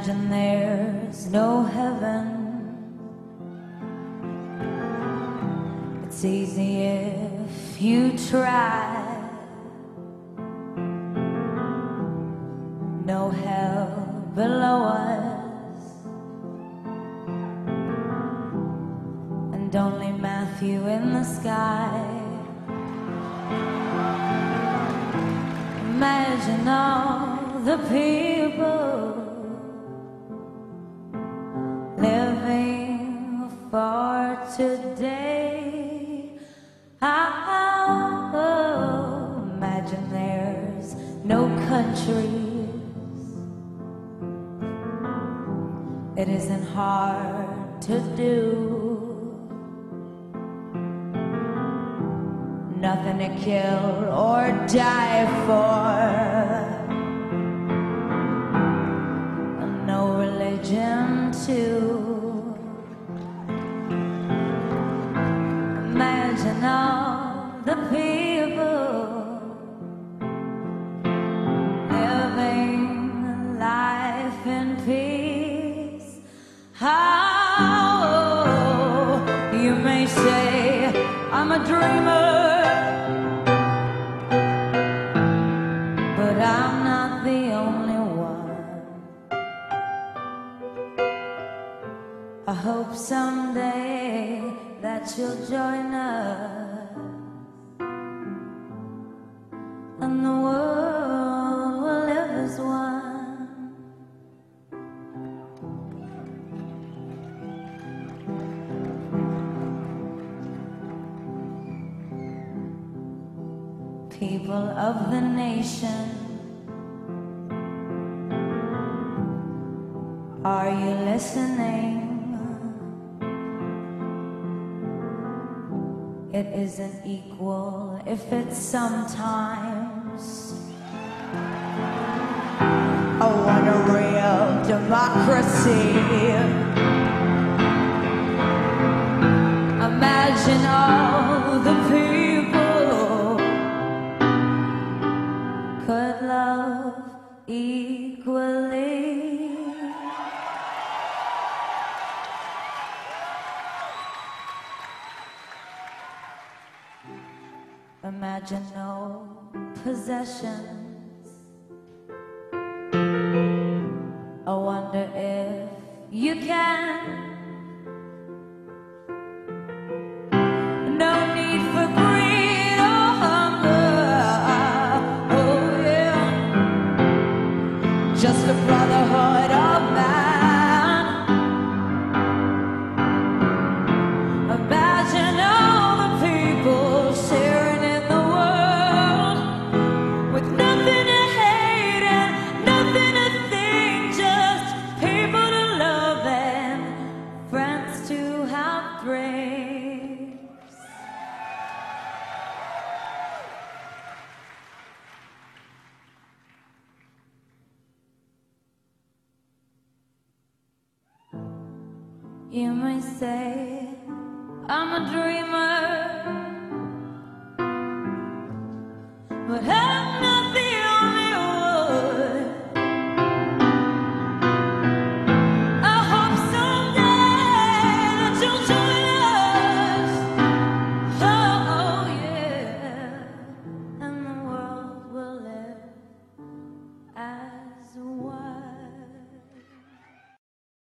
Imagine there's no heaven. It's easy if you try. No hell below us, and only Matthew in the sky. Imagine all the people living for today. Oh, imagine there's no countries. It isn't hard to do. Nothing to kill or die for. No religion too. Imagine all the people living life in peace. How you may say I'm a dreamer, but I'm not the only one. I hope someday that you'll join us, and the world will live as one. People of the nation, are you listening? It isn't equal if it's sometimes. I want a real democracy. Imagine all the people could love equally. Imagine no possessions. I wonder if you can. No need for greed or hunger. Oh yeah, just a brotherhood of man. Imagine all the people sharing in the world with nothing to hate and nothing to think, just people to love and friends to have dreams. You may say I'm a dreamer, but I'm